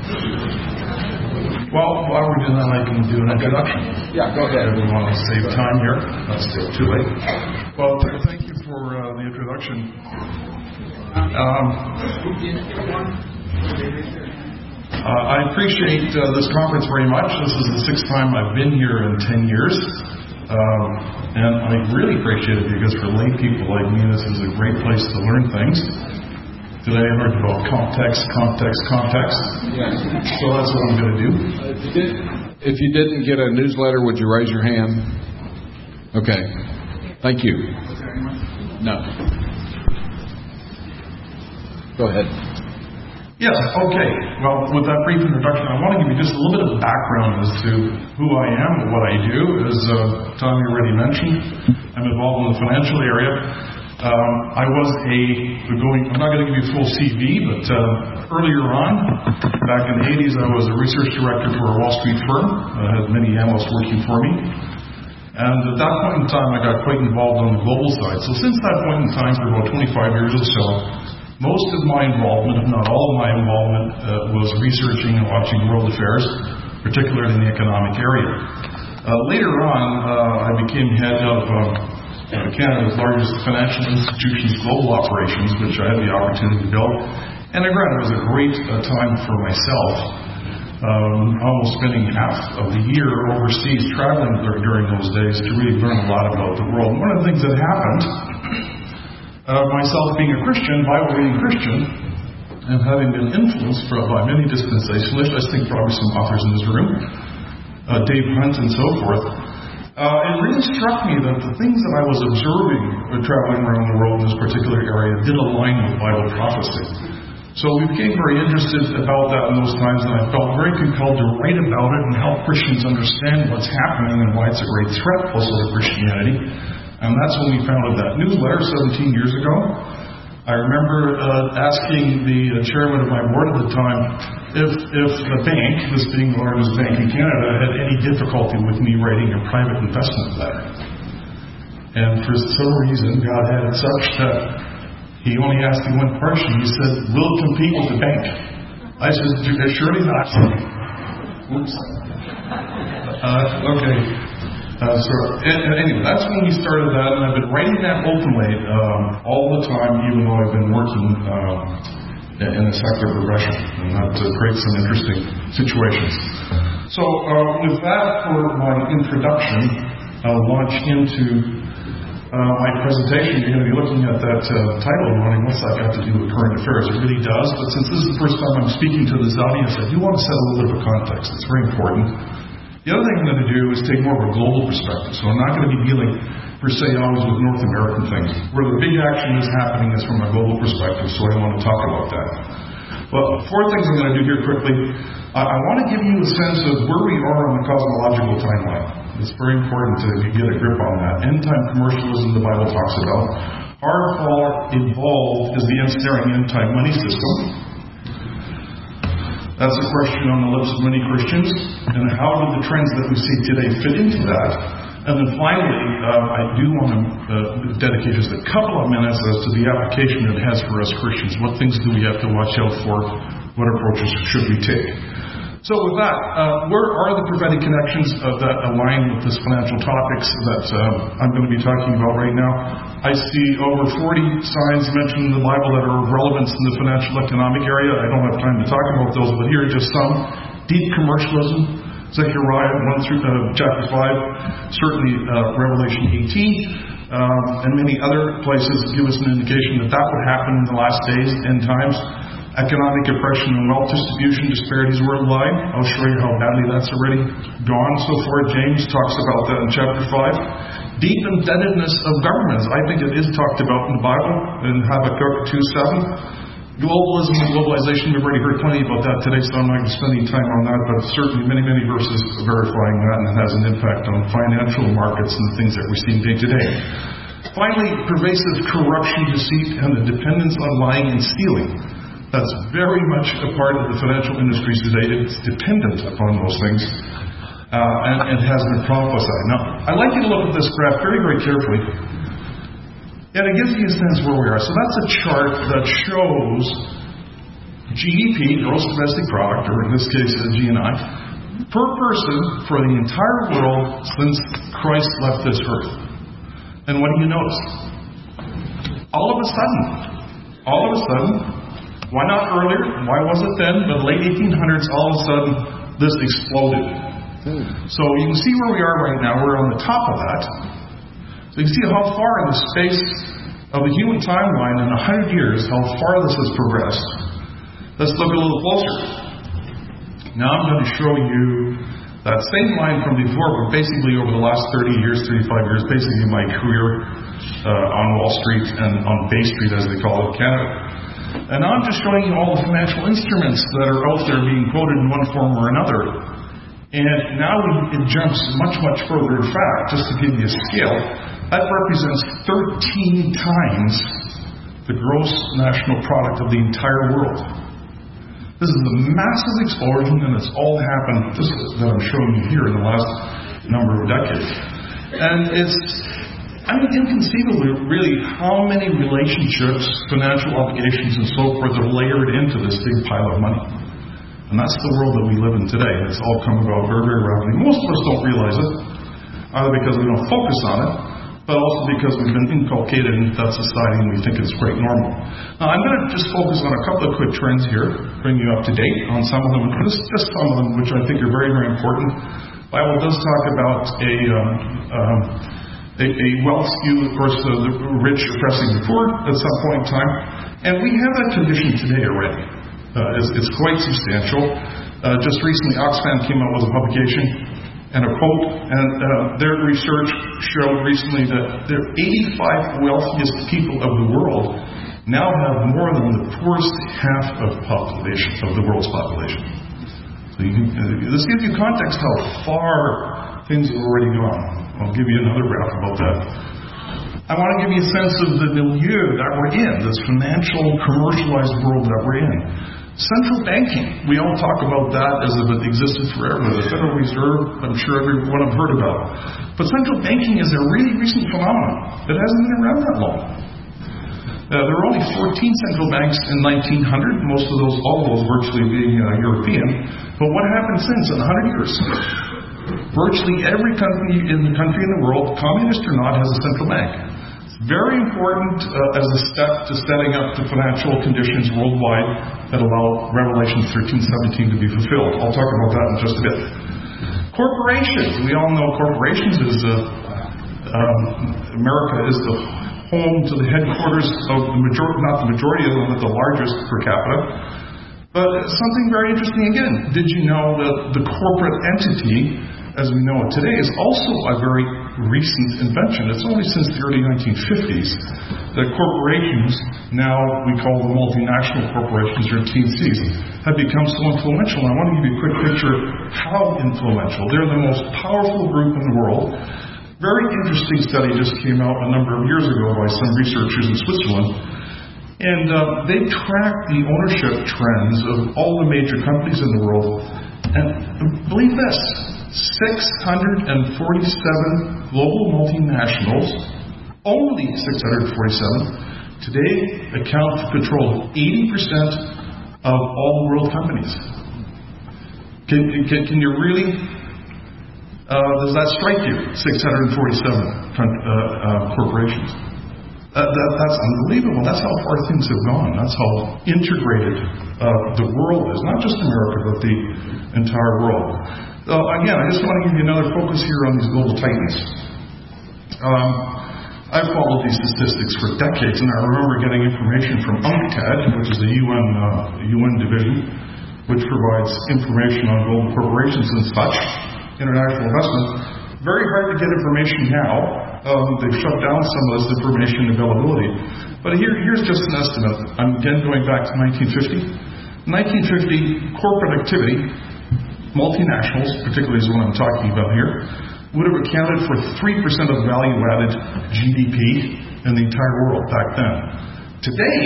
Well, while we're doing that, I can do an introduction. Yeah, go ahead. We want to save time here. That's still too late. Well, thank you for the introduction. I appreciate this conference very much. This is the 6th time I've been here in 10 years. And I really appreciate it because for lay people like me, this is a great place to learn things. Today I learned about context. Yes. So that's what I'm going to do. If you didn't get a newsletter, would you raise your hand? Okay. Thank you. No. Go ahead. Yes, okay. Well, with that brief introduction, I want to give you just a little bit of background as to who I am and what I do. As Tommy already mentioned, I'm involved in the financial area. I'm not going to give you a full CV, but earlier on, back in the 80s, I was a research director for a Wall Street firm. I had many analysts working for me. And at that point in time, I got quite involved on the global side. So since that point in time, for about 25 years or so, most of my involvement, if not all of my involvement, was researching and watching world affairs, particularly in the economic area. Later on, I became head of Canada's largest financial institutions global operations, which I had the opportunity to build. And again, it was a great time for myself, almost spending half of the year overseas traveling during those days to really learn a lot about the world. And one of the things that happened, myself being a Christian, Bible-reading Christian, and having been influenced by many dispensationalists, I think probably some authors in this room, Dave Hunt and so forth, it really struck me that the things that I was observing traveling around the world in this particular area did align with Bible prophecy. So we became very interested about that in those times, and I felt very compelled to write about it and help Christians understand what's happening and why it's a great threat also to Christianity. And that's when we founded that newsletter 17 years ago. I remember asking the chairman of my board at the time if the bank, this being the largest bank in Canada, had any difficulty with me writing a private investment letter. And for some reason, God had it such that he only asked me one question. He said, "We'll compete with the bank." I said, "Surely not." Oops. Okay. Anyway, that's when we started that, and I've been writing that openly all the time, even though I've been working in a sector progression, and that creates some interesting situations. So with that for my introduction, I'll launch into my presentation. You're going to be looking at that title and wondering, what's that got to do with current affairs? It really does, but since this is the first time I'm speaking to this audience, I do want to set a little bit of a context. It's very important. The other thing I'm going to do is take more of a global perspective. So I'm not going to be dealing, per se, always with North American things. Where the big action is happening is from a global perspective, so I want to talk about that. But 4 things I'm going to do here quickly. I want to give you a sense of where we are on the cosmological timeline. It's very important to get a grip on that. End-time commercialism, the Bible talks about. How far involved is the ensnaring end-time money system? That's a question on the lips of many Christians. And how do the trends that we see today fit into that? And then finally, I do want to dedicate just a couple of minutes as to the application it has for us Christians. What things do we have to watch out for? What approaches should we take? So with that, where are the prophetic connections that align with this financial topics that I'm going to be talking about right now? I see over 40 signs mentioned in the Bible that are of relevance in the financial economic area. I don't have time to talk about those, but here are just some. Deep commercialism, Zechariah 1 through chapter 5, certainly Revelation 18, and many other places give us an indication that would happen in the last days, end times. Economic oppression and wealth distribution disparities worldwide. I'll show you how badly that's already gone so far. James talks about that in chapter 5. Deep indebtedness of governments. I think it is talked about in the Bible in Habakkuk 2:7. Globalism and globalization, we've already heard plenty about that today, so I'm not going to spend any time on that, but certainly many, many verses verifying that, and it has an impact on financial markets and the things that we're seeing day to day. Finally, pervasive corruption, deceit, and the dependence on lying and stealing. That's very much a part of the financial industries today. It's dependent upon those things, and it has been prophesied. Now, I'd like you to look at this graph very, very carefully, and it gives you a sense where we are. So that's a chart that shows GDP, gross domestic product, or in this case, GNI, per person for the entire world since Christ left this earth. And what do you notice? All of a sudden, why not earlier? Why was it then? But late 1800s, all of a sudden, this exploded. So you can see where we are right now. We're on the top of that. So you can see how far in the space of the human timeline in 100 years, how far this has progressed. Let's look a little closer. Now I'm going to show you that same line from before, but basically over the last 30 years, 35 years, basically my career on Wall Street and on Bay Street, as they call it, Canada. And I'm just showing you all the financial instruments that are out there being quoted in one form or another. And now it jumps much, much further. In fact, just to give you a scale, that represents 13 times the gross national product of the entire world. This is a massive explosion, and it's all happened just that I'm showing you here in the last number of decades. And it's inconceivable, really, how many relationships, financial obligations, and so forth are layered into this big pile of money. And that's the world that we live in today. It's all come about very, very rapidly. Most of us don't realize it, either because we don't focus on it, but also because we've been inculcated in that society and we think it's quite normal. Now, I'm going to just focus on a couple of quick trends here, bring you up to date on some of them, just some of them, which I think are very, very important. The Bible does talk about a wealth skew, of course, the rich oppressing the poor at some point in time. And we have that condition today already. It's quite substantial. Just recently, Oxfam came out with a publication and a quote, and their research showed recently that the 85 wealthiest people of the world now have more than the poorest half of the world's population. So this gives you context how far things have already gone. I'll give you another graph about that. I want to give you a sense of the milieu that we're in, this financial, commercialized world that we're in. Central banking, we all talk about that as if it existed forever. The Federal Reserve, I'm sure everyone have heard about. But central banking is a really recent phenomenon. It hasn't been around that long. There were only 14 central banks in 1900, all of those virtually being European. But what happened since in 100 years? Virtually every country in the world, communist or not, has a central bank. Very important as a step to setting up the financial conditions worldwide that allow Revelation 13:17 to be fulfilled. I'll talk about that in just a bit. Corporations. We all know corporations is America is the home to the headquarters of the majority, not the majority of them, but the largest per capita. But something very interesting again. Did you know that the corporate entity, as we know it today, is also a very recent invention? It's only since the early 1950s that corporations, now we call them multinational corporations or TNCs, have become so influential. And I want to give you a quick picture of how influential. They're the most powerful group in the world. Very interesting study just came out a number of years ago by some researchers in Switzerland. And they tracked the ownership trends of all the major companies in the world. And believe this, 647 global multinationals, only 647, today account for control of 80% of all world companies. Can you really, does that strike you, 647 corporations? That's unbelievable. That's how far things have gone. That's how integrated the world is. Not just America, but the entire world. Again, I just want to give you another focus here on these global titans. I've followed these statistics for decades, and I remember getting information from UNCTAD, which is the UN division, which provides information on global corporations and such, international investment. Very hard to get information now. They've shut down some of this information availability. But here's just an estimate. I'm again going back to 1950. 1950, corporate activity, multinationals, particularly is what I'm talking about here, would have accounted for 3% of value-added GDP in the entire world back then. Today,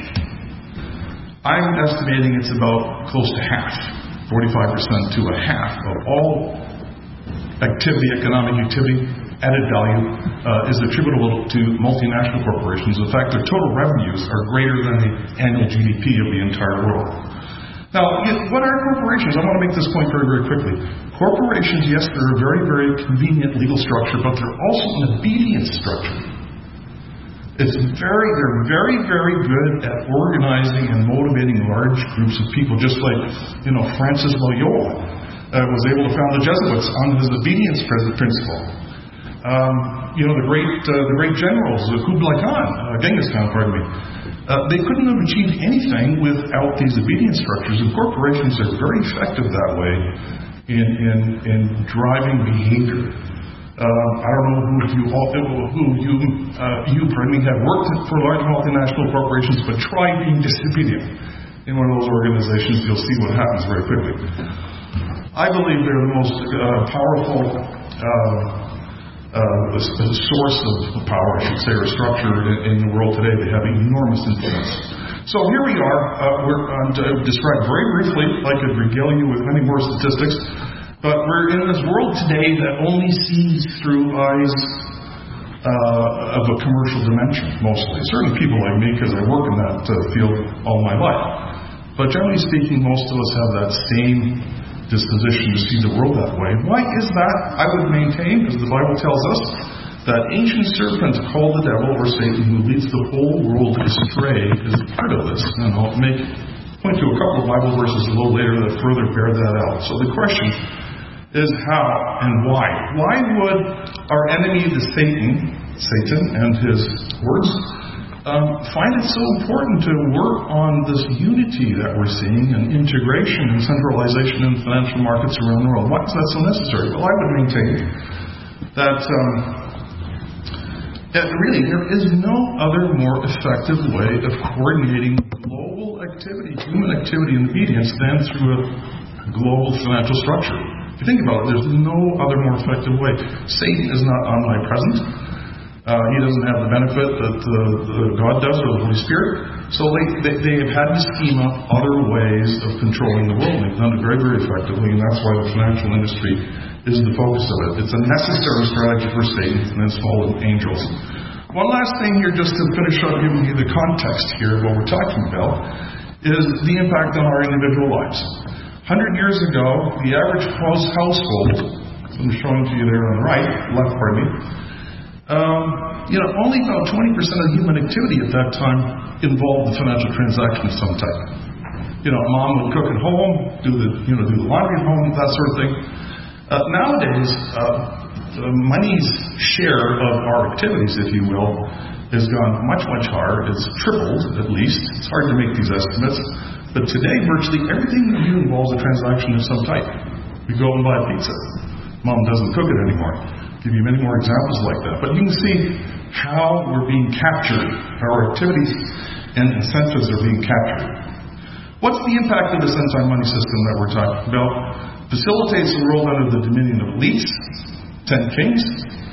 I'm estimating it's about close to half, 45% to a half of all economic activity, added value, is attributable to multinational corporations. In fact, their total revenues are greater than the annual GDP of the entire world. Now, what are corporations? I want to make this point very, very quickly. Corporations, yes, they're a very, very convenient legal structure, but they're also an obedience structure. They're very, very good at organizing and motivating large groups of people, just like, Francis Loyola was able to found the Jesuits on his obedience principle. The great generals, Kublai Khan, Genghis Khan, pardon me. They couldn't have achieved anything without these obedience structures, and corporations are very effective that way in driving behavior. I don't know who you have worked for large multinational corporations, but try being disobedient in one of those organizations. You'll see what happens very quickly. I believe they're the most powerful source of power, I should say, or structure in the world today. They have enormous influence. So here we are. We're to describe very briefly. I could regale you with many more statistics, but we're in this world today that only sees through eyes of a commercial dimension, mostly. Certain people like me, because I work in that field all my life. But generally speaking, most of us have that same disposition to see the world that way. Why is that? I would maintain, because the Bible tells us, that ancient serpent called the devil, or Satan, who leads the whole world astray, is part of this. And I'll point to a couple of Bible verses a little later that further bear that out. So the question is how and why. Why would our enemy, Satan, and his words, find it so important to work on this unity that we're seeing and integration and centralization in financial markets around the world? Why is that so necessary? Well, I would maintain that really there is no other more effective way of coordinating global activity, human activity and obedience than through a global financial structure. If you think about it, there's no other more effective way. Satan is not omnipresent. He doesn't have the benefit that God does, or the Holy Spirit. So they have had to scheme up other ways of controlling the world. They've done it very, very effectively, and that's why the financial industry is the focus of it. It's a necessary strategy for Satan and his fallen angels. One last thing here, just to finish up giving you the context here of what we're talking about, is the impact on our individual lives. 100 years ago, the average household, I'm showing to you there on the left, pardon me, only about 20% of human activity at that time involved the financial transaction of some type. Mom would cook at home, do the laundry at home, that sort of thing. Nowadays, money's share of our activities, if you will, has gone much, much higher. It's tripled, at least. It's hard to make these estimates. But today, virtually everything we do involves a transaction of some type. We go and buy pizza. Mom doesn't cook it anymore. I'll give you many more examples like that. But you can see how we're being captured. Our activities and incentives are being captured. What's the impact of this end-time money system that we're talking about? Facilitates the world under the dominion of elites, 10 kings,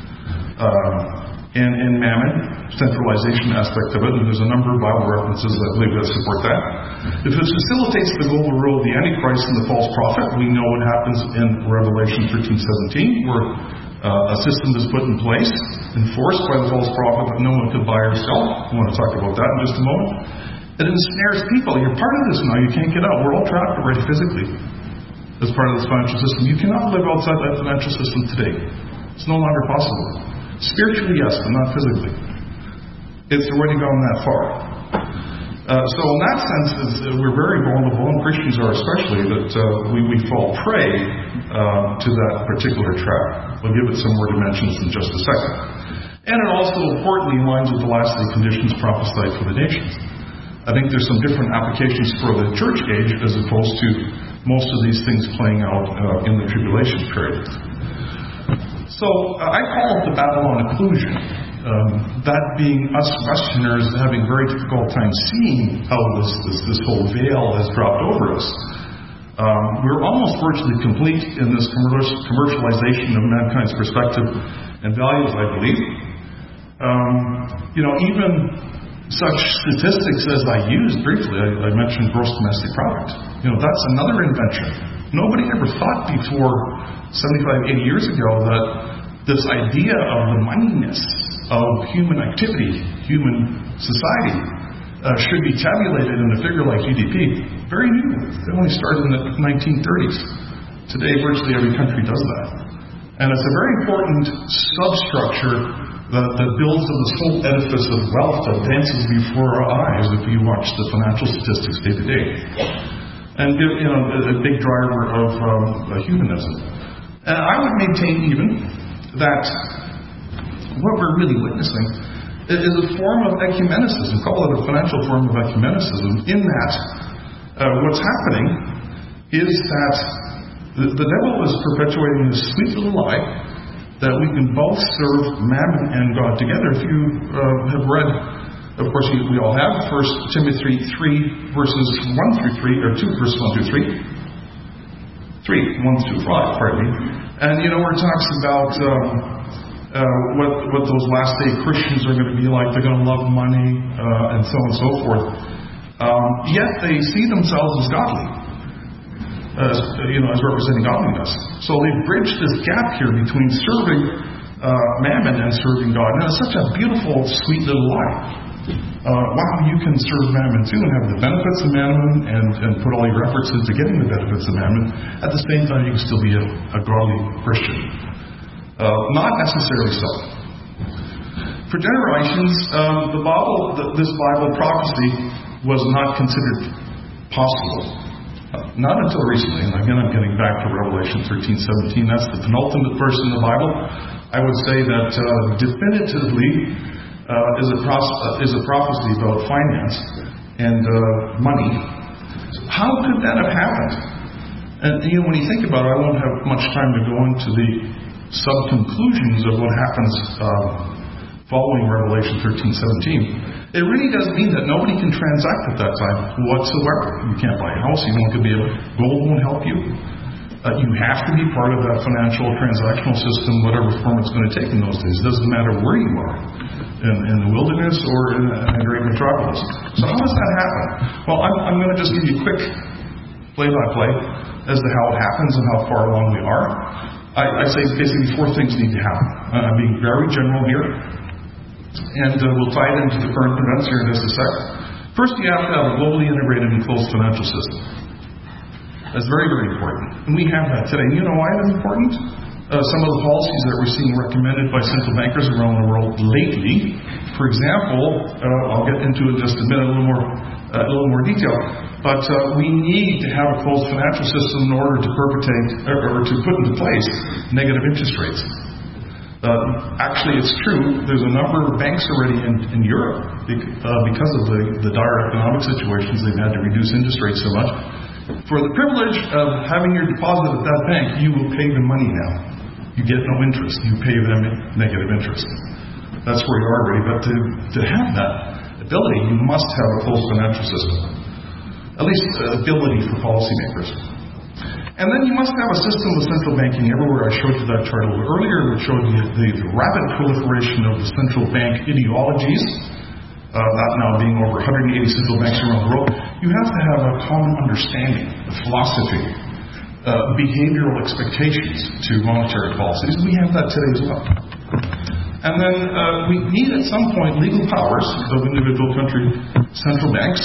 and mammon, centralization aspect of it, and there's a number of Bible references I believe that support that. If it facilitates the global rule of the Antichrist and the false prophet, we know what happens in Revelation 13:17, where a system is put in place, enforced by the false prophet that no one could buy or sell. I want to talk about that in just a moment. It ensnares people. You're part of this now. You can't get out. We're all trapped already physically as part of this financial system. You cannot live outside that financial system today. It's no longer possible. Spiritually, yes, but not physically. It's already gone that far. So in that sense, we're very vulnerable, and Christians are especially, that we fall prey to that particular trap. We'll give it some more dimensions in just a second. And it also importantly aligns with the last three conditions prophesied for the nations. I think there's some different applications for the church age as opposed to most of these things playing out in the tribulation period. So I call it the Babylon occlusion. That being us Westerners having very difficult time seeing how this whole veil has dropped over us. We're almost virtually complete in this commercialization of mankind's perspective and values, I believe. Even such statistics as I used briefly, I mentioned gross domestic product. That's another invention. Nobody ever thought before 75, 80 years ago that this idea of the moneyness of human activity, human society, should be tabulated in a figure like GDP. Very new. They only started in the 1930s. Today, virtually every country does that. And it's a very important substructure that builds on this whole edifice of wealth that dances before our eyes if you watch the financial statistics day to day. And, a big driver of humanism. And I would maintain even that what we're really witnessing is a form of ecumenicism, call it a financial form of ecumenicism, in that what's happening is that the devil is perpetuating this sweet little lie that we can both serve Mammon and God together. If you have read, of course we all have, 1 Timothy 3 verses 1 through 3, or 2 verses 1 through 3. 3, 1 through 5, pardon me. And where it talks about what those last day Christians are going to be like. They're going to love money and so on and so forth. Yet they see themselves as godly, as representing godliness. So they bridge this gap here between serving Mammon and serving God. Now it's such a beautiful, sweet little lie. Wow, you can serve Mammon too and have the benefits of Mammon and put all your efforts into getting the benefits of Mammon. At the same time, you can still be a godly Christian. Not necessarily so. For generations, this Bible prophecy was not considered possible. Not until recently, and again I'm getting back to Revelation 13:17. That's the penultimate verse in the Bible. I would say that definitively is a prophecy about finance and money. How could that have happened? And when you think about it, I won't have much time to go into the sub-conclusions of what happens following Revelation 13:17. It really does mean that nobody can transact at that time whatsoever. You can't buy a house, gold won't help you. You have to be part of that financial transactional system, whatever form it's going to take in those days. It doesn't matter where you are, in the wilderness or in a great metropolis. So how does that happen? Well, I'm going to just give you a quick play-by-play as to how it happens and how far along we are. I say basically 4 things need to happen. I'm being very general here, and we'll tie it into the current events here in just a sec. First, you have to have a globally integrated and closed financial system. That's very, very important. And we have that today. And you know why that's important? Some of the policies that we're seeing recommended by central bankers around the world lately. For example, I'll get into it in just a minute, a little more detail. But we need to have a closed financial system in order to perpetrate or to put into place negative interest rates. Actually, it's true. There's a number of banks already in Europe because of the dire economic situations. They've had to reduce interest rates so much. For the privilege of having your deposit at that bank, you will pay them money now. You get no interest. You pay them negative interest. That's where you are already. But to have that ability, you must have a closed financial system. At least ability for policymakers. And then you must have a system of central banking everywhere. I showed you that chart a little earlier, which showed you the rapid proliferation of the central bank ideologies. That now being over 180 central banks around the world. You have to have a common understanding, a philosophy, behavioral expectations to monetary policies. We have that today as well. And then we need at some point legal powers of individual country central banks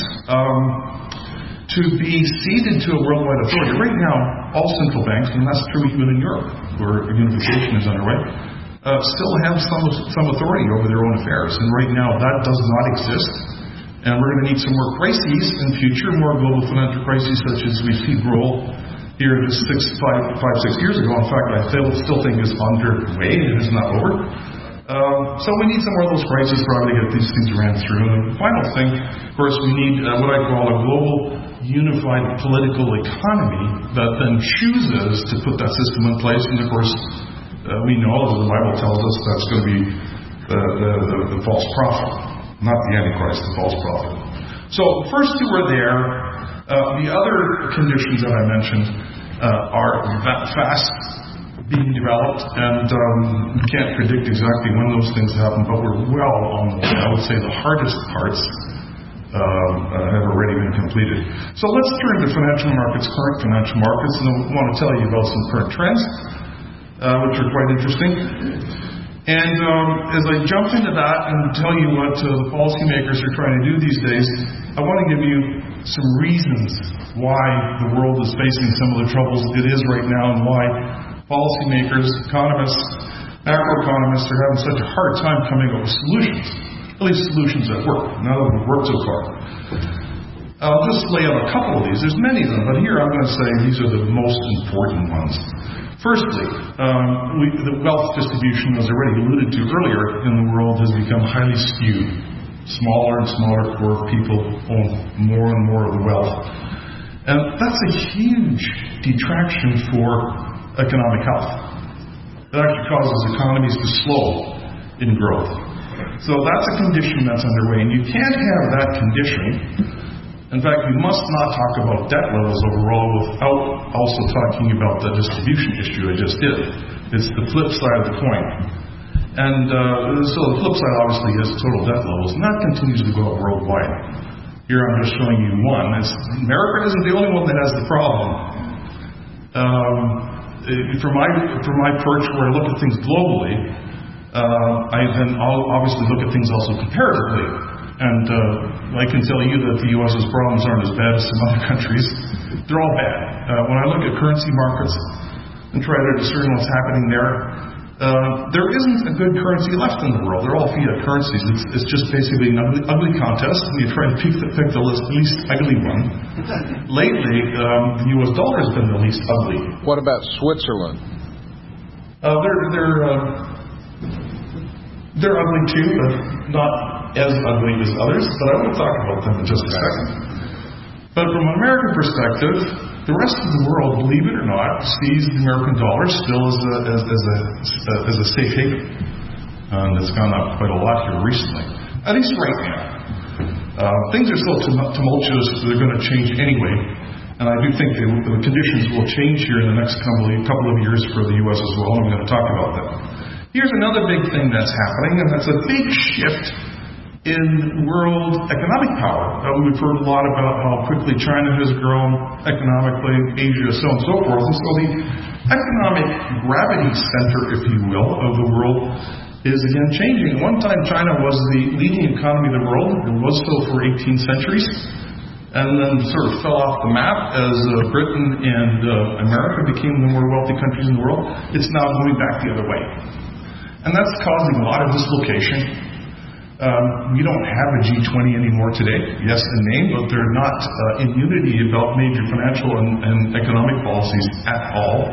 to be ceded to a worldwide authority. Right now, all central banks, and that's true even in Europe, where unification is underway, still have some authority over their own affairs. And right now, that does not exist. And we're going to need some more crises in future, more global financial crises such as we see grow here just 5-6 years ago. In fact, I still think is underway. It is not over. So we need some more of those crises probably to get these things ran through. And the final thing, of course, we need what I call a global unified political economy that then chooses to put that system in place. And of course, we know, as the Bible tells us, that's going to be the false prophet, not the Antichrist, the false prophet. So the first two are there. The other conditions that I mentioned are fast being developed, and we can't predict exactly when those things happen, but we're well on the way. I would say the hardest parts have already been completed. So let's turn to financial markets, current financial markets, and I want to tell you about some current trends, which are quite interesting. And as I jump into that and tell you what the policymakers are trying to do these days, I want to give you some reasons why the world is facing some of the troubles it is right now, and why policymakers, economists, macroeconomists are having such a hard time coming up with solutions, at least solutions that work. None of them have worked so far. I'll just lay out a couple of these. There's many of them, but here I'm going to say these are the most important ones. Firstly, the wealth distribution, as already alluded to earlier, in the world has become highly skewed. Smaller and smaller core people own more and more of the wealth. And that's a huge detraction for economic health. It actually causes economies to slow in growth. So that's a condition that's underway, and you can't have that condition. In fact, we must not talk about debt levels overall without also talking about the distribution issue I just did. It's the flip side of the coin. And so the flip side obviously is total debt levels, and that continues to go up worldwide. Here I'm just showing you one. America isn't the only one that has the problem. From my perch where I look at things globally, I then obviously look at things also comparatively. And I can tell you that the U.S.'s problems aren't as bad as some other countries. They're all bad. When I look at currency markets and try to discern what's happening there isn't a good currency left in the world. They're all fiat currencies. It's just basically an ugly contest, and you try to pick the least ugly one. Lately, the U.S. dollar has been the least ugly. What about Switzerland? They're ugly too, but not as ugly as others, but I will talk about them in just a second. But from an American perspective, the rest of the world, believe it or not, sees the American dollar still as a safe haven. It's gone up quite a lot here recently, at least right now. Things are still tumultuous, they're going to change anyway, and I do think the conditions will change here in the next couple of years for the U.S. as well, and we're going to talk about that. Here's another big thing that's happening, and that's a big shift in world economic power. We've heard a lot about how quickly China has grown economically, Asia, so on and so forth. And so the economic gravity center, if you will, of the world is again changing. At one time, China was the leading economy of the world. It was so for 18 centuries. And then sort of fell off the map as Britain and America became the more wealthy countries in the world. It's now moving back the other way. And that's causing a lot of dislocation. We don't have a G20 anymore today, yes, in name, but they're not in unity about major financial and economic policies at all.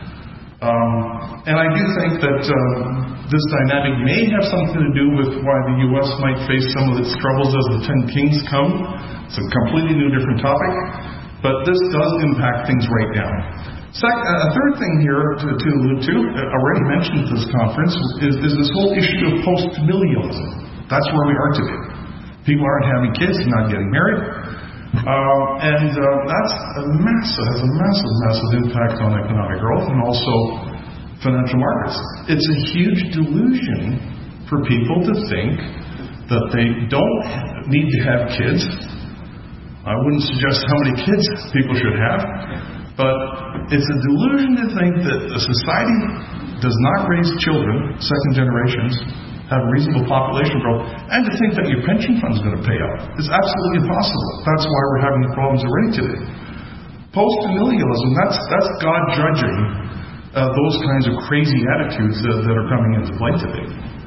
And I do think that this dynamic may have something to do with why the U.S. might face some of its troubles as the 10 Kings come. It's a completely new, different topic, but this does impact things right now. A third thing here to allude to, already mentioned at this conference, is this whole issue of post-familialism. That's where we are today. People aren't having kids, not getting married. And that's has a massive impact on economic growth and also financial markets. It's a huge delusion for people to think that they don't need to have kids. I wouldn't suggest how many kids people should have, but it's a delusion to think that a society does not raise children, second generations, have reasonable population growth, and to think that your pension fund is going to pay out. It's absolutely impossible. That's why we're having problems already today. Post-familialism, that's God judging those kinds of crazy attitudes that are coming into play today.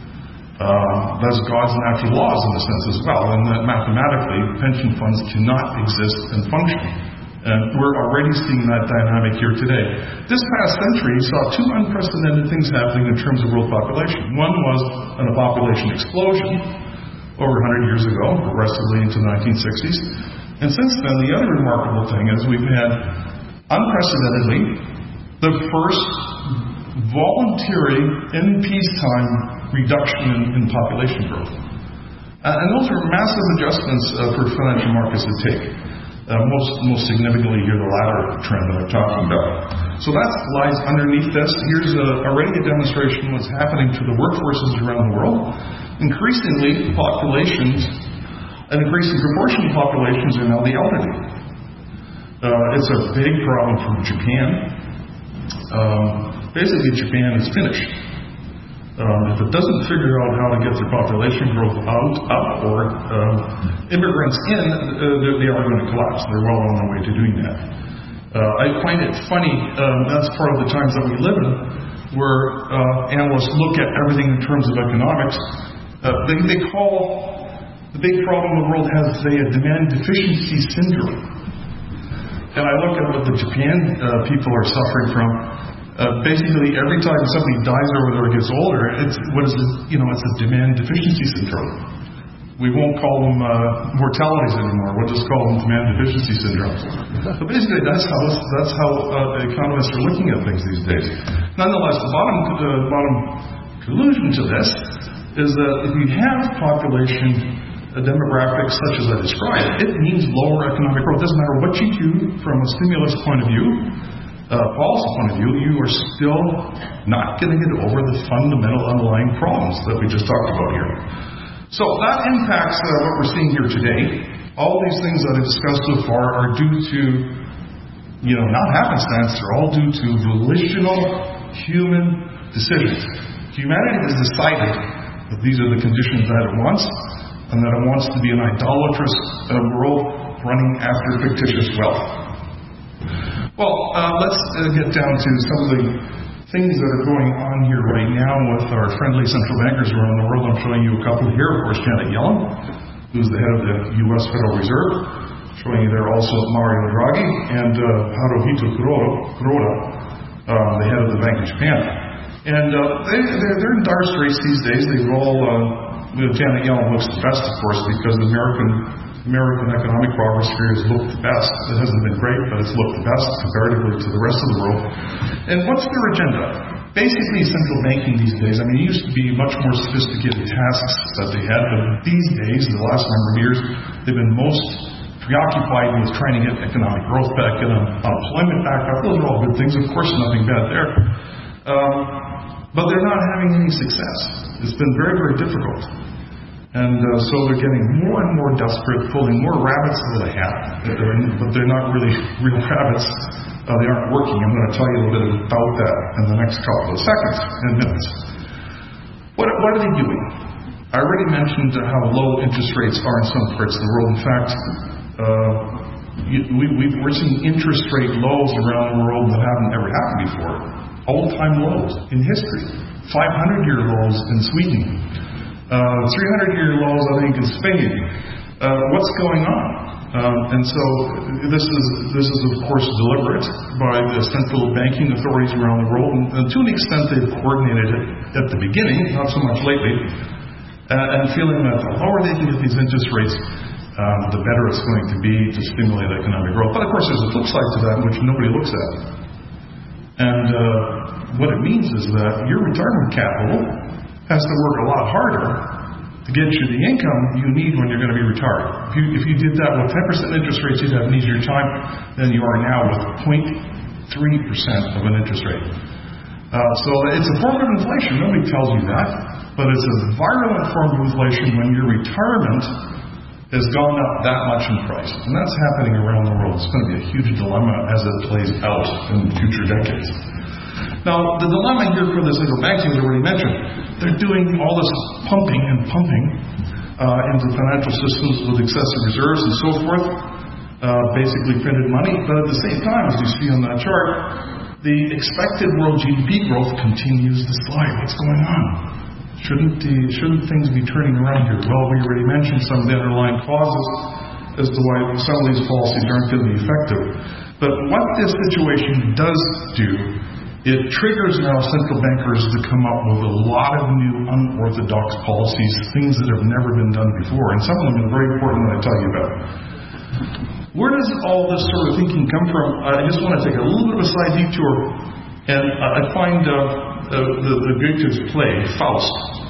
That's God's natural laws in a sense as well, and that mathematically pension funds cannot exist and function. And we're already seeing that dynamic here today. This past century saw two unprecedented things happening in terms of world population. One was a population explosion over 100 years ago, progressively into the 1960s. And since then, the other remarkable thing is we've had, unprecedentedly, the first voluntary, in peacetime, reduction in population growth. And those are massive adjustments for financial markets to take. Most significantly here, the latter trend that I'm talking about. So that lies underneath this. Here's already a demonstration of what's happening to the workforces around the world. Increasingly, an increasing proportion of populations are now the elderly. It's a big problem for Japan. Basically, Japan is finished. If it doesn't figure out how to get their population growth up or immigrants in, they are going to collapse. They're well on their way to doing that. I find it funny, that's part of the times that we live in, where analysts look at everything in terms of economics. They call the big problem the world has today a demand deficiency syndrome. And I look at what the Japan people are suffering from. Basically, every time somebody dies or gets older, it's a demand deficiency syndrome. We won't call them mortalities anymore. We'll just call them demand deficiency syndromes. So basically, that's how economists are looking at things these days. Nonetheless, the bottom conclusion to this is that if you have population demographics such as I described, it means lower economic growth. It doesn't matter what you do from a stimulus point of view, policy point of view, you are still not going to get over the fundamental underlying problems that we just talked about here. So that impacts what we're seeing here today. All these things that I've discussed so far are due to, not happenstance. They're all due to volitional human decisions. Humanity has decided that these are the conditions that it wants, and that it wants to be an idolatrous world running after fictitious wealth. Well, let's get down to some of the things that are going on here right now with our friendly central bankers around the world. I'm showing you a couple here. Of course, Janet Yellen, who's the head of the U.S. Federal Reserve. Showing you there also Mario Draghi and Haruhito Kuroda, the head of the Bank of Japan. And they're in dire straits these days. They've all, Janet Yellen looks the best, of course, because the American economic progress here has looked the best. It hasn't been great, but it's looked the best comparatively to the rest of the world. And what's their agenda? Basically, central banking these days, it used to be much more sophisticated tasks that they had, but these days, the last number of years, they've been most preoccupied with trying to get economic growth back and unemployment back up. Those are all good things. Of course, nothing bad there. But they're not having any success. It's been very, very difficult. And so they're getting more and more desperate, pulling more rabbits out of the hat. But they're not really real rabbits. They aren't working. I'm going to tell you a little bit about that in the next couple of seconds and minutes. What are they doing? I already mentioned how low interest rates are in some parts of the world. In fact, we're seeing interest rate lows around the world that haven't ever happened before. All-time lows in history. 500-year lows in Sweden. 300-year lows, I think, in Spain. What's going on? And so this is of course deliberate by the central banking authorities around the world, and to an extent they've coordinated it at the beginning, not so much lately, and feeling that the lower they can get these interest rates, the better it's going to be to stimulate economic growth. But of course there's a flip side to that which nobody looks at. And what it means is that your retirement capital has to work a lot harder to get you the income you need when you're going to be retired. If you did that with 10% interest rates, you'd have an easier time than you are now with 0.3% of an interest rate. So it's a form of inflation. Nobody tells you that. But it's a virulent form of inflation when your retirement has gone up that much in price. And that's happening around the world. It's going to be a huge dilemma as it plays out in future decades. Now, the dilemma here for the central banks, as I already mentioned, they're doing all this pumping into financial systems with excessive reserves and so forth, basically printed money. But at the same time, as you see on that chart, the expected world GDP growth continues to slide. What's going on? Shouldn't things be turning around here? Well, we already mentioned some of the underlying causes as to why some of these policies aren't going to be effective. But what this situation does do, it triggers now central bankers to come up with a lot of new unorthodox policies, things that have never been done before. And some of them are very important that I tell you about. Where does all this sort of thinking come from? I just want to take a little bit of a side detour. And I find the Goethe's play, Faust,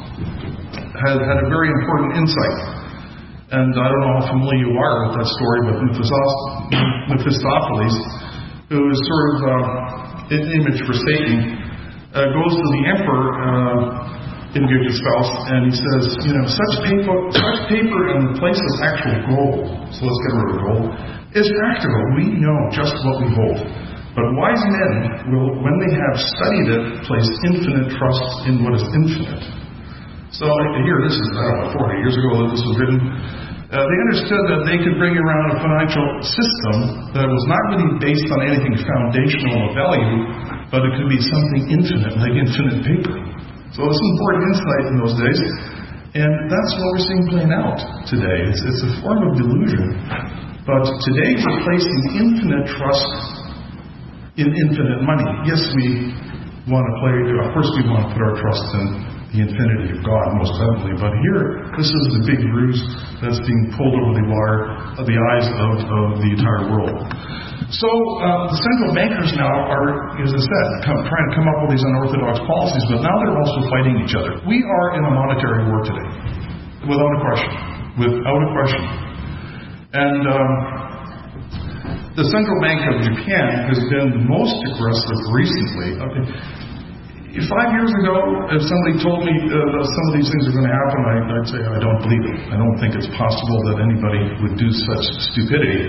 had a very important insight. And I don't know how familiar you are with that story, but Mephistopheles, who is sort of an image for Satan, goes to the emperor in Goethe's Faust, and he says, such paper in the place of actual gold, so let's get rid of gold, is practical. We know just what we hold. But wise men will, when they have studied it, place infinite trust in what is infinite. So here, this is, 400 years ago that this was written. They understood that they could bring around a financial system that was not really based on anything foundational of value, but it could be something infinite, like infinite paper. So this is important insight in those days. And that's what we're seeing playing out today. It's a form of delusion. But today we're placing infinite trust in infinite money. Yes, we want to of course we want to put our trust in the infinity of God, most definitely. But here, this is the big ruse that's being pulled over the wire of the eyes of the entire world. So the central bankers now are, as I said, trying to come up with these unorthodox policies, but now they're also fighting each other. We are in a monetary war today, without a question. Without a question. And the Central Bank of Japan has been the most aggressive recently. 5 years ago, if somebody told me that some of these things are going to happen, I'd say I don't believe it. I don't think it's possible that anybody would do such stupidity.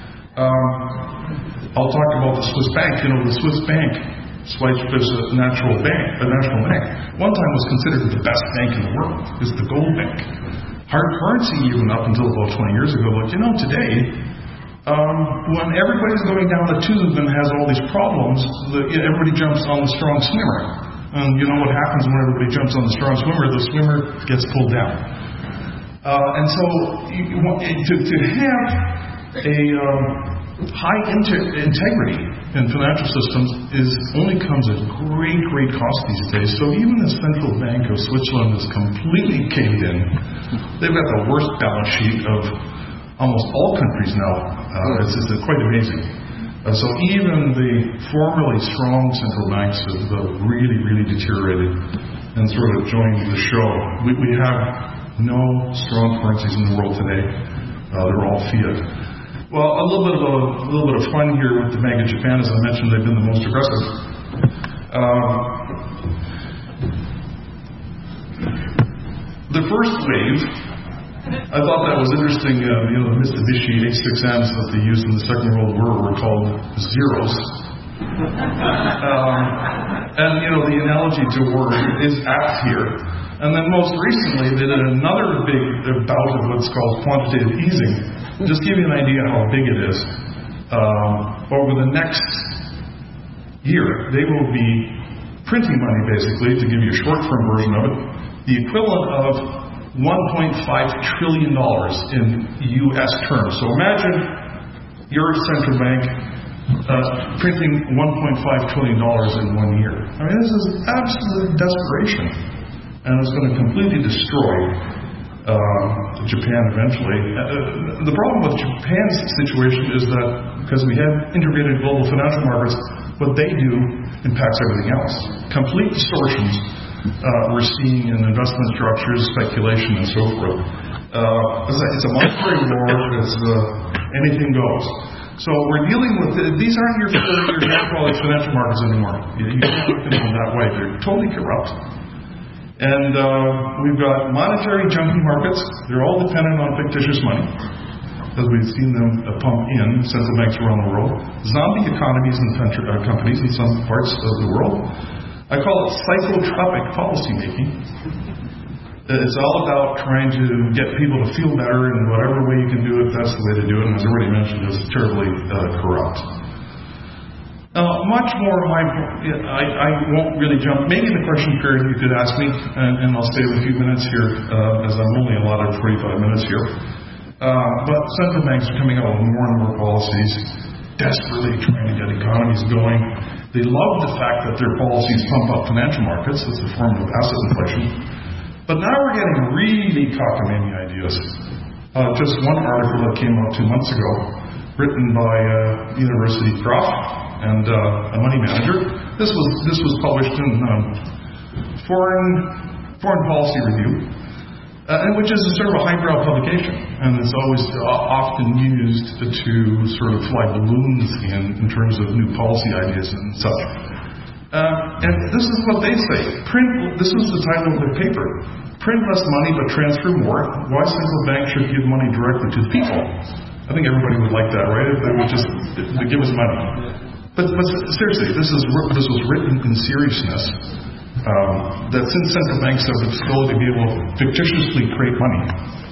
I'll talk about the Swiss bank. You know, the Swiss bank, Swiss national bank, one time was considered the best bank in the world. It's the gold bank. Hard currency even up until about 20 years ago. But you know, today, when everybody's going down the tube and has all these problems, everybody jumps on the strong swimmer. And you know what happens when everybody jumps on the strong swimmer? The swimmer gets pulled down. And so to have a high integrity in financial systems only comes at great, great cost these days. So even the Central Bank of Switzerland is completely caved in. They've got the worst balance sheet of almost all countries now. It's quite amazing. So even the formerly strong central banks have really, really deteriorated and sort of joined the show. We have no strong currencies in the world today. They're all fiat. Well, a little bit of fun here with the Bank of Japan. As I mentioned, they've been the most aggressive. The first wave, I thought that was interesting. The Mitsubishi H6Ms that they used in the Second World War were called Zeros. And the analogy to war is apt here. And then most recently, they did another big bout of what's called quantitative easing. Just give you an idea how big it is. Over the next year, they will be printing money, basically, to give you a short-term version of it, the equivalent of $1.5 trillion in U.S. terms. So imagine your central bank printing $1.5 trillion in 1 year. I mean, this is absolute desperation. And it's going to completely destroy Japan eventually. The problem with Japan's situation is that because we have integrated global financial markets, what they do impacts everything else. Complete distortions we're seeing in investment structures, speculation, and so forth. It's a monetary war. Anything goes. So we're dealing with these aren't your financial markets anymore. You can't look at them that way. They're totally corrupt. And we've got monetary junkie markets. They're all dependent on fictitious money, as we've seen them pump in central banks around the world. Zombie economies and companies in some parts of the world. I call it psychotropic policymaking. It's all about trying to get people to feel better in whatever way you can do it. That's the way to do it. And as I already mentioned, it's terribly corrupt. Much more I won't really jump. Maybe in the question period you could ask me, and I'll save a few minutes here, as I'm only allotted 45 minutes here. But central banks are coming out with more and more policies, desperately trying to get economies going. They love the fact that their policies pump up financial markets. It's a form of asset inflation. But now we're getting really cockamamie ideas. Just one article that came out 2 months ago, written by a university prof and a money manager. This was published in Foreign Policy Review, which is a sort of a highbrow publication, and it's always often used to sort of fly balloons in terms of new policy ideas and such. And this is what they say. This is the title of their paper. Print less money but transfer more. Why central banks should give money directly to the people. I think everybody would like that, right? If they would just give us money. But seriously, this was written in seriousness. That since central banks have the facility to be able to fictitiously create money,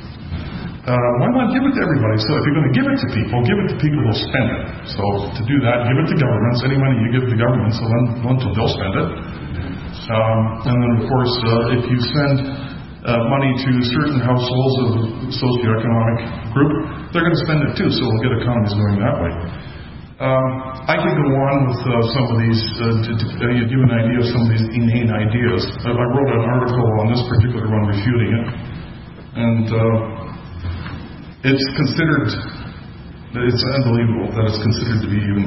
why not give it to everybody? So if you're going to give it to people who'll spend it. So to do that, give it to governments. Any money you give to governments, so until they'll spend it. And then, of course, if you send money to certain households of socioeconomic group, they're going to spend it too, so we'll get economies going that way. I could go on with some of these to give you an idea of some of these inane ideas. I wrote an article on this particular one refuting it, and it's unbelievable that it's considered to be even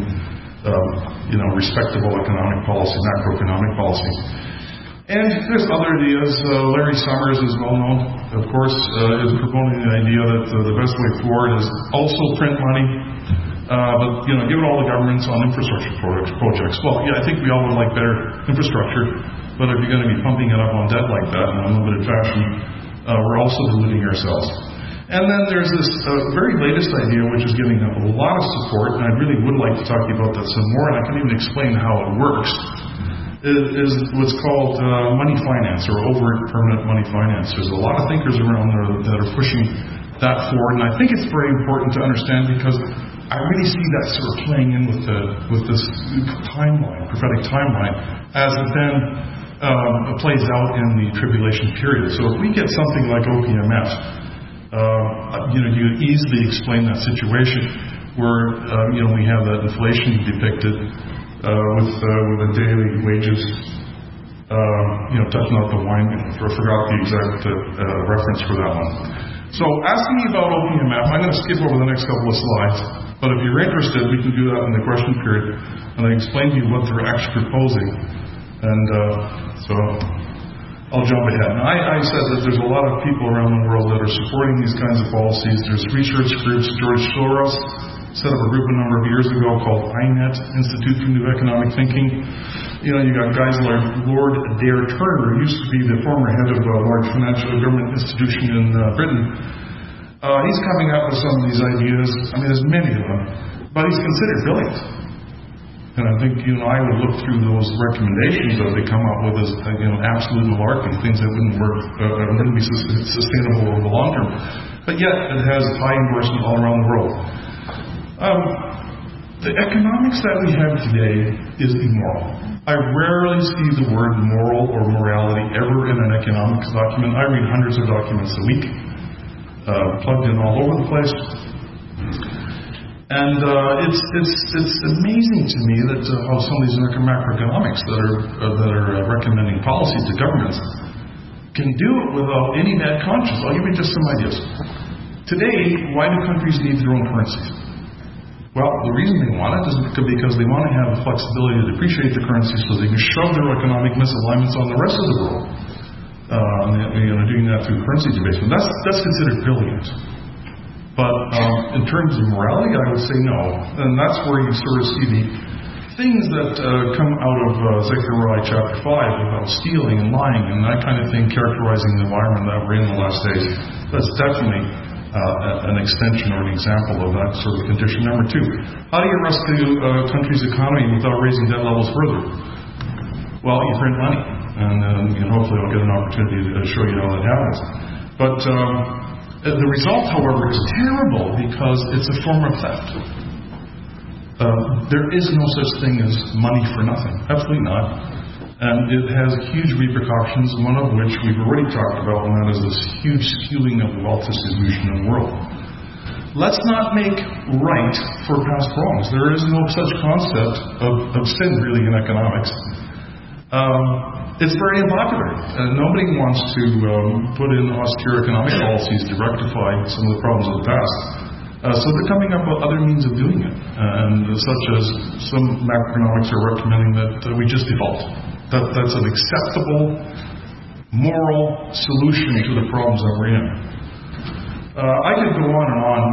respectable economic policy, macroeconomic policy. And there's other ideas. Larry Summers is well known, of course, is promoting the idea that the best way forward is also print money, but give it all to governments on infrastructure projects. Well, yeah, I think we all would like better infrastructure, but if you're going to be pumping it up on debt like that in a limited fashion, we're also deluding ourselves. And then there's this very latest idea, which is getting a lot of support, and I really would like to talk to you about that some more, and I can't even explain how it works, is what's called money finance, or overt permanent money finance. There's a lot of thinkers around there that are pushing that forward, and I think it's very important to understand because I really see that sort of playing in with this timeline, prophetic timeline, as it then plays out in the tribulation period. So if we get something like OPMF, you easily explain that situation where we have that inflation depicted with the daily wages, touching out the wine. I forgot the exact reference for that one. So asking me about OPMF, I'm going to skip over the next couple of slides, but if you're interested, we can do that in the question period, and I explain to you what they're actually proposing, and so I'll jump ahead. Now, I said that there's a lot of people around the world that are supporting these kinds of policies. There's research groups. George Soros set up a group a number of years ago called INET, Institute for New Economic Thinking. You got guys like Lord Adair Turner, who used to be the former head of a large financial government institution in Britain. He's coming up with some of these ideas. I mean, there's many of them, but he's considered brilliant. And I think you and I would look through those recommendations that they come up with as absolute malarkey, things that wouldn't work, wouldn't be sustainable over the long term. But yet, it has high endorsement all around the world. The economics that we have today is immoral. I rarely see the word moral or morality ever in an economics document. I read hundreds of documents a week, plugged in all over the place. And it's amazing to me that how some of these macroeconomics that are recommending policies to governments can do it without any bad conscience. I'll give you just some ideas. Today, why do countries need their own currencies? Well, the reason they want it is because they want to have the flexibility to depreciate the currency so they can shove their economic misalignments on the rest of the world. Doing that through currency debasement. That's considered brilliant. But in terms of morality, I would say no. And that's where you sort of see the things that come out of Zechariah chapter 5 about stealing and lying and that kind of thing, characterizing the environment that we're in the last days. That's definitely an extension or an example of that sort of condition. Number two, how do you rescue a country's economy without raising debt levels further? Well, you print money. And hopefully I'll get an opportunity to show you how that happens. But the result, however, is terrible because it's a form of theft. There is no such thing as money for nothing. Absolutely not. And it has huge repercussions, one of which we've already talked about, and that is this huge skewing of wealth distribution in the world. Let's not make right for past wrongs. There is no such concept of sin, really, in economics. It's very unpopular. Nobody wants to put in austere economic policies to rectify some of the problems of the past. So they're coming up with other means of doing it, and such as some macroeconomics are recommending that we just default. That's an acceptable, moral solution to the problems that we're in. I could go on and on.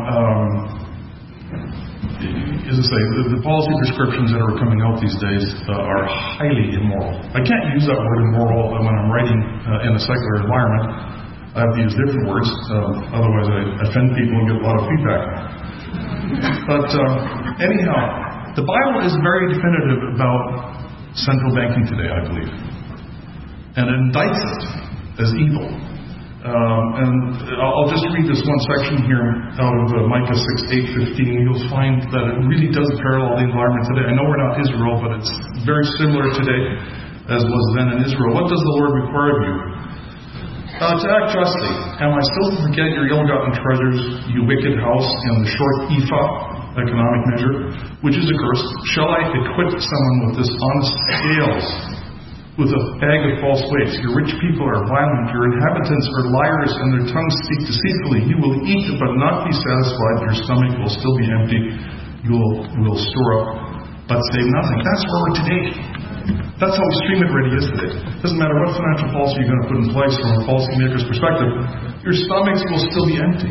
As I say, the policy prescriptions that are coming out these days are highly immoral. I can't use that word immoral when I'm writing in a secular environment. I have to use different words, otherwise I offend people and get a lot of feedback. But anyhow, The Bible is very definitive about central banking today, I believe. And it indicts it as evil. And I'll just read this one section here out of Micah 6:8-15. You'll find that it really does parallel the environment today. I know we're not Israel, but it's very similar today as was then in Israel. What does the Lord require of you? To act justly. Am I still to forget your ill-gotten treasures, you wicked house, and the short ephah, economic measure, which is accursed? Shall I acquit someone with dishonest scales, with a bag of false weights? Your rich people are violent, your inhabitants are liars, and their tongues speak deceitfully. You will eat but not be satisfied, your stomach will still be empty, you will store up but save nothing. That's where we're today. That's how extreme it really is today. It doesn't matter what financial policy you're going to put in place from a policymaker's perspective, your stomachs will still be empty.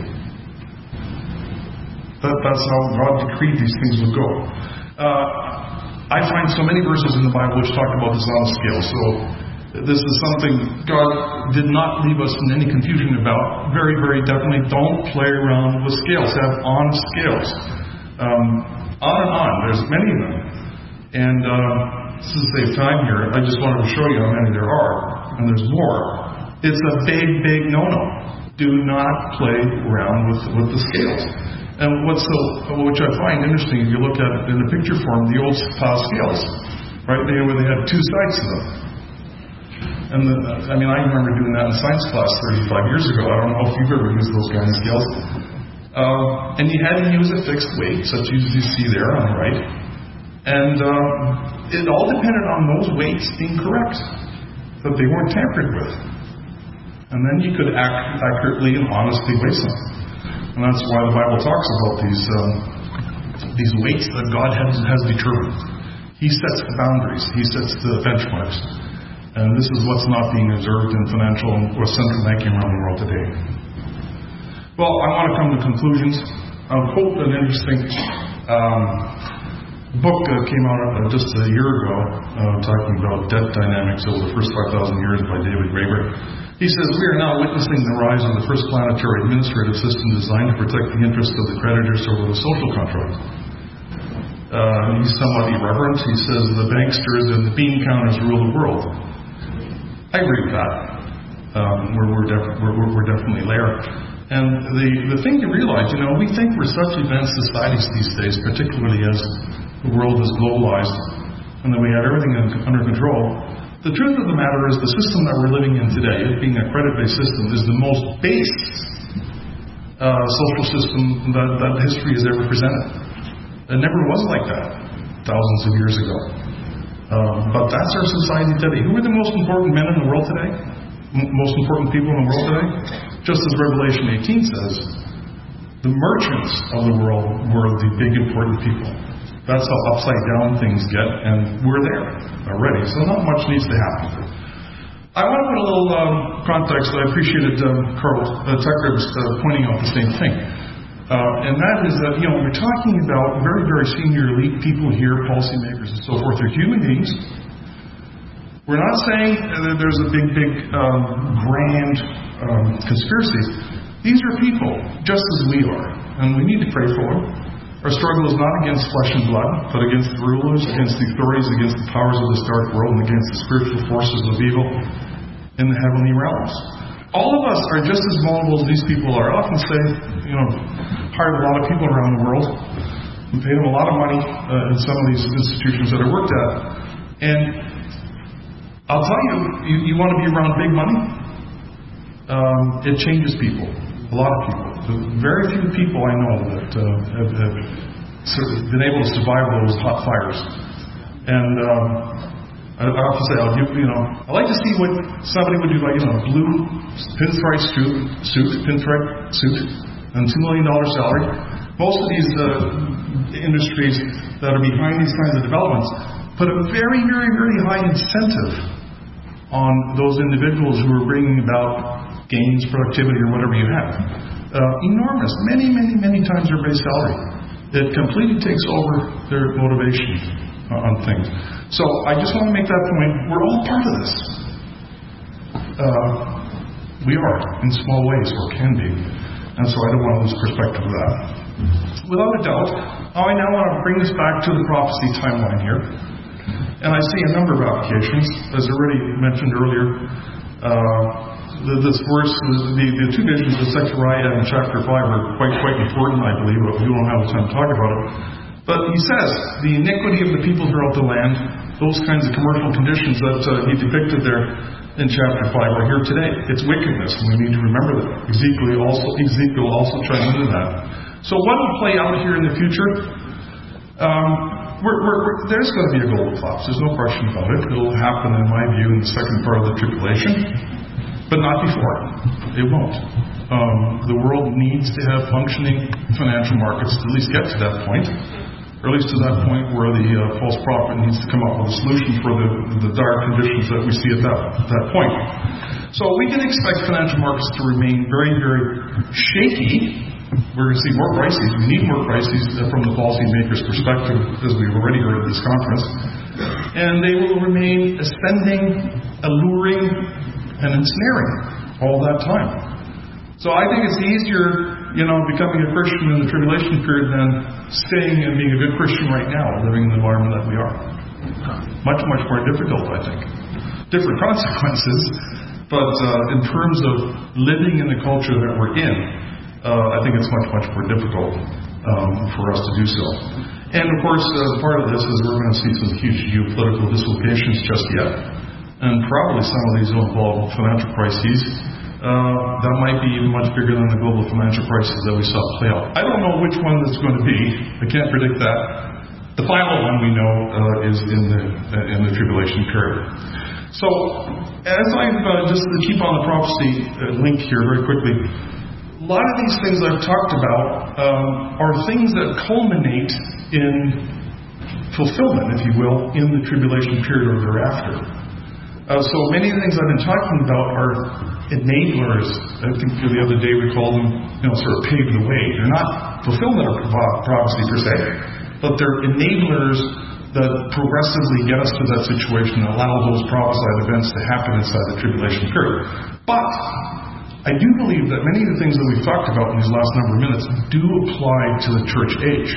That's how God decreed these things would go. I find so many verses in the Bible which talk about this on a scale. So this is something God did not leave us in any confusion about. Very, very definitely don't play around with scales. Have honest scales. On and on. There's many of them. And this is to save time here. I just wanted to show you how many there are. And there's more. It's a big, big no-no. Do not play around with the scales. And which I find interesting, if you look at it in the picture form, the old scales, right? Where they had two sides to them. And I remember doing that in science class 35 years ago. I don't know if you've ever used those kind of scales. And you had to use a fixed weight, such as you see there on the right. And it all depended on those weights being correct, that they weren't tampered with. And then you could accurately and honestly weigh something. And that's why the Bible talks about these weights that God has determined. He sets the boundaries. He sets the benchmarks. And this is what's not being observed in financial or central banking around the world today. Well, I want to come to conclusions. I'll quote an interesting book that came out just a year ago talking about debt dynamics over the first 5,000 years by David Graeber. He says, we are now witnessing the rise of the first planetary administrative system designed to protect the interests of the creditors over the social contract. He's somewhat irreverent. He says the banksters and the bean counters rule the world. I agree with that. We're definitely there. And the thing to realize, we think we're such advanced societies these days, particularly as the world is globalized and that we have everything under control. The truth of the matter is the system that we're living in today, it being a credit-based system, is the most base social system that history has ever presented. It never was like that thousands of years ago. But that's our society today. Who are the most important men in the world today? Most important people in the world today? Just as Revelation 18 says, the merchants of the world were the big important people. That's how upside down things get, and we're there already. So not much needs to happen. I want to put a little context. I appreciated Carl Tucker pointing out the same thing. And that is that, we're talking about very, very senior elite people here, policymakers and so forth. They're human beings. We're not saying that there's a big, grand conspiracy. These are people, just as we are. And we need to pray for them. Our struggle is not against flesh and blood, but against the rulers, against the authorities, against the powers of this dark world, and against the spiritual forces of evil in the heavenly realms. All of us are just as vulnerable as these people are. I often say, hired a lot of people around the world, and paid them a lot of money in some of these institutions that I worked at. And I'll tell you, you want to be around big money? It changes people. A lot of people. Very few people I know that have been able to survive those hot fires. And I have to say, I like to see what somebody would do, like, blue pinstripe suit, and $2 million salary. Most of these industries that are behind these kinds of developments put a very, very, very high incentive on those individuals who are bringing about gains, productivity, or whatever you have. Enormous. Many, many, many times their base salary. It completely takes over their motivation on things. So I just want to make that point. We're all part of this. We are, in small ways, or can be. And so I don't want to lose perspective of that. Without a doubt, I now want to bring this back to the prophecy timeline here. And I see a number of applications. As already mentioned earlier, this verse, the two visions of Zechariah in chapter 5 are quite important, I believe, but we don't have the time to talk about it. But he says, the iniquity of the people throughout the land, those kinds of commercial conditions that he depicted there in chapter 5 are here today. It's wickedness, and we need to remember that. Ezekiel also chimed into that. So what will play out here in the future? There's going to be a global collapse. There's no question about it. It'll happen, in my view, in the second part of the tribulation, but not before. It won't. The world needs to have functioning financial markets to at least get to that point, or at least to that point where the false prophet needs to come up with a solution for the dire conditions that we see at that point. So we can expect financial markets to remain very, very shaky. We're going to see more crises. We need more crises from the policymakers' perspective, as we've already heard at this conference. And they will remain ascending, alluring, and ensnaring all that time. So I think it's easier, becoming a Christian in the tribulation period than staying and being a good Christian right now, living in the environment that we are. Much, much more difficult, I think. Different consequences, but in terms of living in the culture that we're in, I think it's much, much more difficult for us to do so. And of course, part of this is we're going to see some huge geopolitical dislocations just yet. And probably some of these will involve financial crises. That might be even much bigger than the global financial crisis that we saw play out. I don't know which one that's going to be. I can't predict that. The final one we know is in the tribulation period. So, as I've just to keep on the prophecy link here very quickly, a lot of these things I've talked about are things that culminate in fulfillment, if you will, in the tribulation period or thereafter. So many of the things I've been talking about are enablers. I think the other day we called them, sort of pave the way. They're not fulfillment of prophecy per se, but they're enablers that progressively get us to that situation and allow those prophesied events to happen inside the tribulation period. But I do believe that many of the things that we've talked about in these last number of minutes do apply to the church age.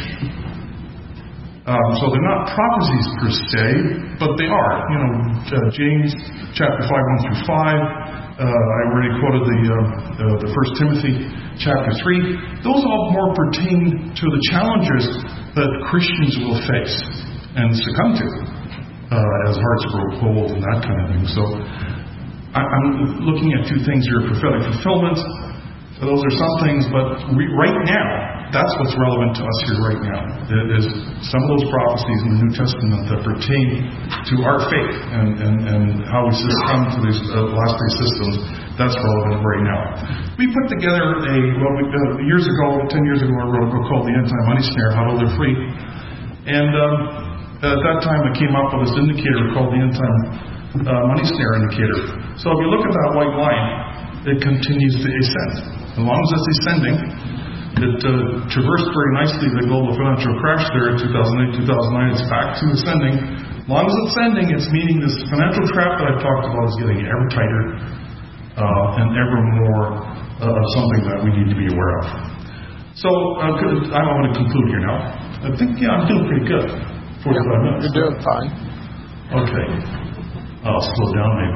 So they're not prophecies per se, but they are. James chapter 5, 1 through 5. I already quoted the 1 Timothy chapter 3. Those all more pertain to the challenges that Christians will face and succumb to as hearts grow cold and that kind of thing. So I'm looking at two things here: prophetic fulfillment. Those are some things, but right now, that's what's relevant to us here right now. It is some of those prophecies in the New Testament that pertain to our faith and how we succumb to these last day systems. That's relevant right now. We put together 10 years ago, I wrote a book called The End-Time Money Snare, How to Live Free. And at that time, I came up with this indicator called the End-Time Money Snare Indicator. So if you look at that white line, it continues to ascend. As long as it's ascending, it traversed very nicely the global financial crash there in 2008, 2009. It's back to ascending. As long as it's ascending, it's meaning this financial trap that I've talked about is getting ever tighter and ever more of something that we need to be aware of. So I'm going to conclude here now. I think, I'm doing pretty good. 45 minutes. You're doing fine. Okay. I'll slow down maybe.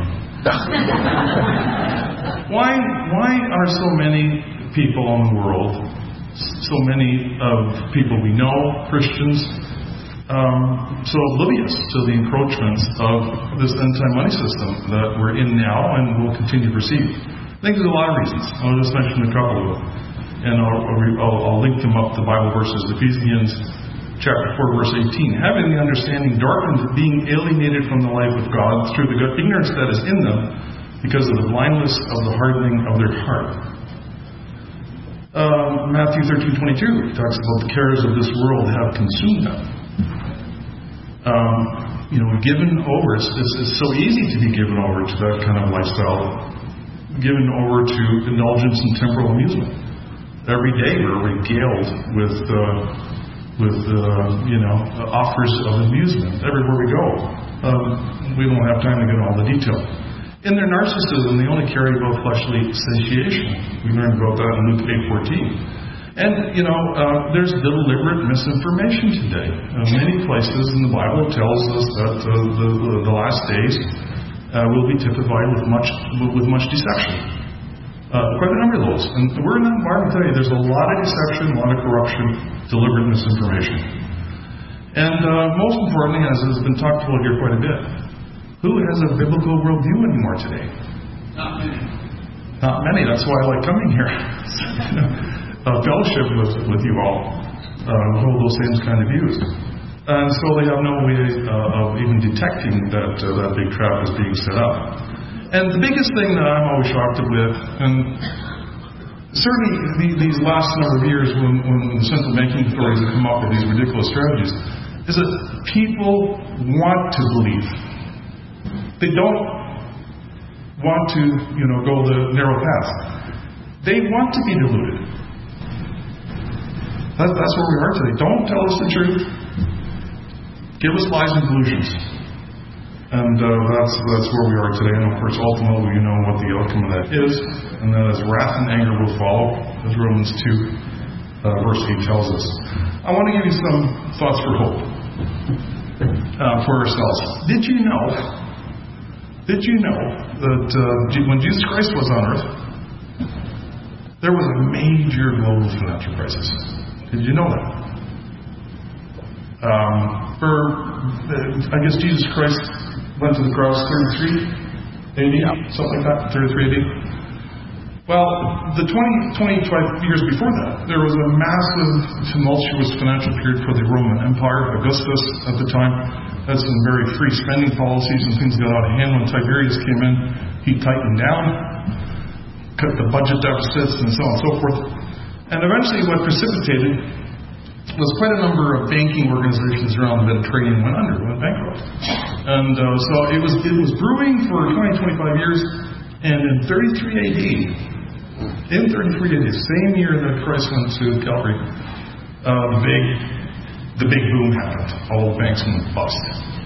Why are so many people in the world, so many of people we know, Christians, so oblivious to the encroachments of this end-time money system that we're in now and will continue to receive? I think there's a lot of reasons. I'll just mention a couple of them. And I'll link them up to Bible verses. Ephesians chapter 4, verse 18. Having the understanding darkened, being alienated from the life of God through the ignorance that is in them, because of the blindness of the hardening of their heart. Matthew 13:22 talks about the cares of this world have consumed them. Given over. It's so easy to be given over to that kind of lifestyle. Given over to indulgence and temporal amusement. Every day we're regaled with offers of amusement everywhere we go. We don't have time to get into all the detail. In their narcissism, they only care about fleshly satiation. We learned about that in Luke 8:14. And, there's deliberate misinformation today. Many places in the Bible tells us that the last days will be typified with much deception. Quite a number of those. And we're in that environment today. There's a lot of deception, a lot of corruption, deliberate misinformation. And most importantly, as has been talked about here quite a bit, who has a biblical worldview anymore today? Not many. Not many. That's why I like coming here. Fellowship with you all. Hold those same kind of views. And so they have no way of even detecting that big trap is being set up. And the biggest thing that I'm always shocked with, and certainly these last number of years when the central banking authorities have come up with these ridiculous strategies, is that people want to believe. They don't want to, go the narrow path. They want to be deluded. That's where we are today. Don't tell us the truth. Give us lies and delusions. And that's where we are today. And of course, ultimately, we know what the outcome of that is. And that is wrath and anger will follow, as Romans 2, verse 8 tells us. I want to give you some thoughts for hope for ourselves. Did you know that when Jesus Christ was on earth, there was a major global financial crisis? Did you know that? I guess Jesus Christ went to the cross 33 AD, something like that, 33 AD. Well, the 25 years before that, there was a massive, tumultuous financial period for the Roman Empire. Augustus, at the time, had some very free spending policies, and things got out of hand. When Tiberius came in, he tightened down, cut the budget deficits, and so on and so forth. And eventually what precipitated was quite a number of banking organizations around the Mediterranean went bankrupt. And so it was brewing for 20-25 years, and in 33 AD, same year that Christ went to Calvary, the big boom happened. All the banks went bust.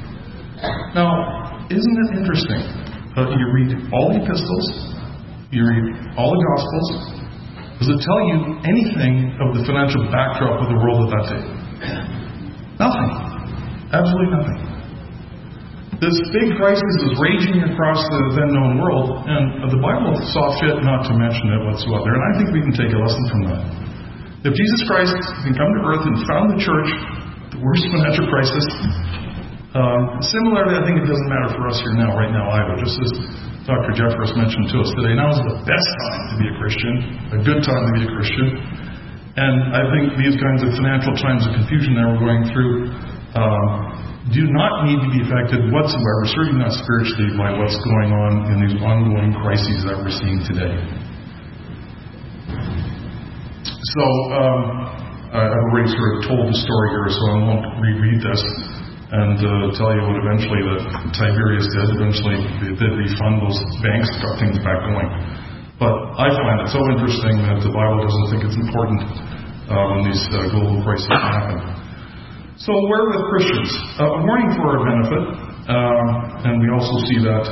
Now, isn't it interesting? You read all the epistles, you read all the Gospels. Does it tell you anything of the financial backdrop of the world at that day? Nothing. Absolutely nothing. This big crisis is raging across the then known world, and the Bible saw fit not to mention it whatsoever. And I think we can take a lesson from that. If Jesus Christ can come to earth and found the church, the worst financial crisis, similarly, I think it doesn't matter for us here now, right now either. Just as Dr. Jeffress mentioned to us today, now is the best time to be a Christian, a good time to be a Christian. And I think these kinds of financial times of confusion that we're going through do not need to be affected whatsoever, certainly not spiritually, by what's going on in these ongoing crises that we're seeing today. So, I've already sort of told the story here, so I won't reread this and tell you what eventually that Tiberius did. Eventually, they did refund those banks, got things back going. But I find it so interesting that the Bible doesn't think it's important when these global crises happen. So, where with Christians? A warning for our benefit, and we also see that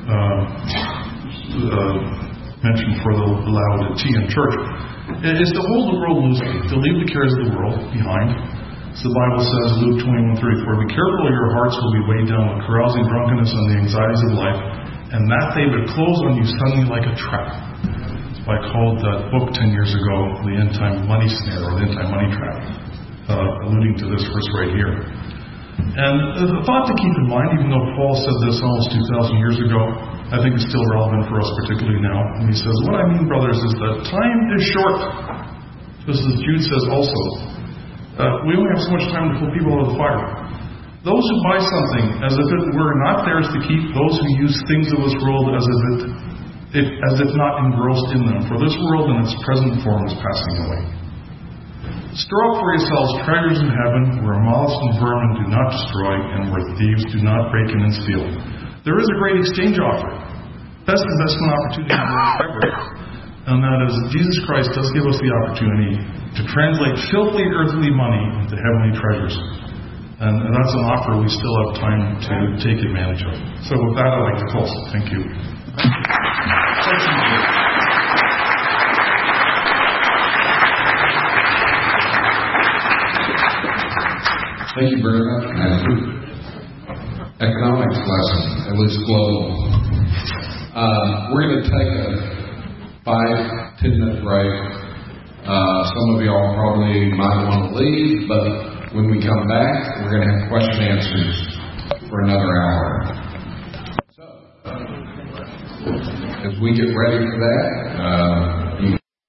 mentioned for the Laodicean church, is to hold the world loosely, to leave the cares of the world behind. So the Bible says, Luke 21:34, "Be careful, or your hearts will be weighed down with carousing, drunkenness, and the anxieties of life, and that they would close on you suddenly like a trap." So I called that book 10 years ago, The End Time Money Snare, or The End Time Money Trap, alluding to this verse right here. And the thought to keep in mind, even though Paul said this almost 2,000 years ago, I think it's still relevant for us, particularly now. And he says, "What I mean, brothers, is that time is short." This is Jude says also. We only have so much time to pull people out of the fire. Those who buy something as if it were not theirs to keep, those who use things of this world as if not engrossed in them, for this world in its present form is passing away. Store up for yourselves treasures in heaven, where moths and vermin do not destroy, and where thieves do not break in and steal. There is a great exchange offer. Best investment opportunity ever. And that is, Jesus Christ does give us the opportunity to translate filthy earthly money into heavenly treasures. And that's an offer we still have time to take advantage of. So with that, I'd like to close. Thank you. Thank you very much, Matthew. Economics lesson, at least global. We're going to take a 5-10 minute break. Some of y'all probably might want to leave, but when we come back, we're going to have question and answers for another hour. So, as we get ready for that,